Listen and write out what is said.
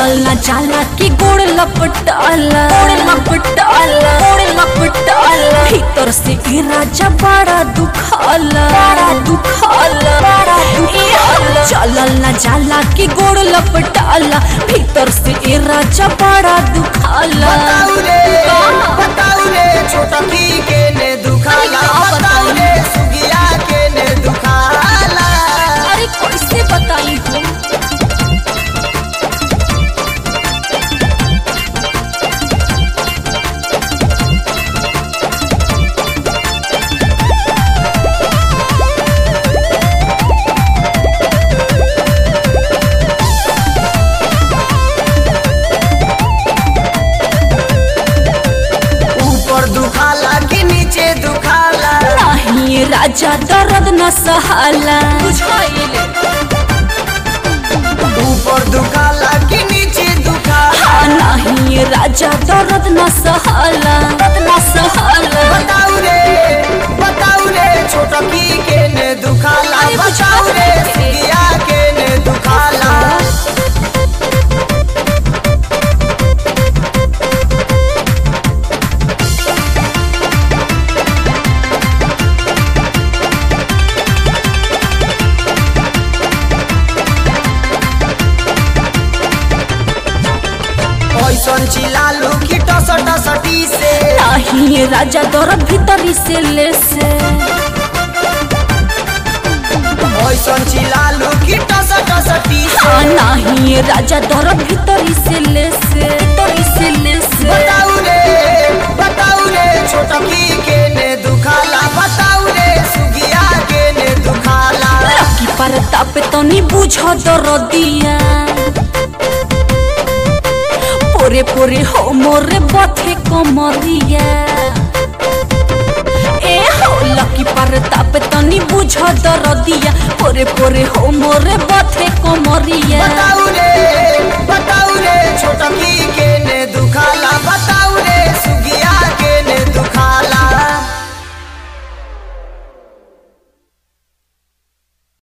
चलल ना जाला कि गोड़ लपटाला भीतर से ई राजा बड़ा दुखाला चलल ना जाला कि गोड़ लपटाला भीतर से ई राजा बड़ा दुखाला। बताऊ रे छोटा की के ने दुखाला, बताऊ रे सुगिया के ने दुखाला। अरे कैसे बताई तुम? दुखाला कि नीचे दुखाला? नहीं राजा दर्द न सहाला ऊपर दुखाला कि नीचे दुखाला? नहीं राजा दर्द न सहाला बताऊ रे छोटा की के ने दुखाला, बताऊ रे सुगिया के ने दुखाला। ऐसन चिल्लालू कि टसटी से? नहीं राजा दर्द भीतरी से ले से ऐसन चिल्लालू कि टसटी से? नहीं राजा दर्द भीतरी से ले से बताऊ रे छोटा की के ने दुखाला, बताऊ रे सुगिया के ने दुखाला। लकी परताप तनी बुझ दर्दिया पोरे पोरे हो मोरे बथे कमरिया ए हो लकी परताप तनी बुझ दर्दिया पोरे पोरे हो मोरे बथे कमरिया।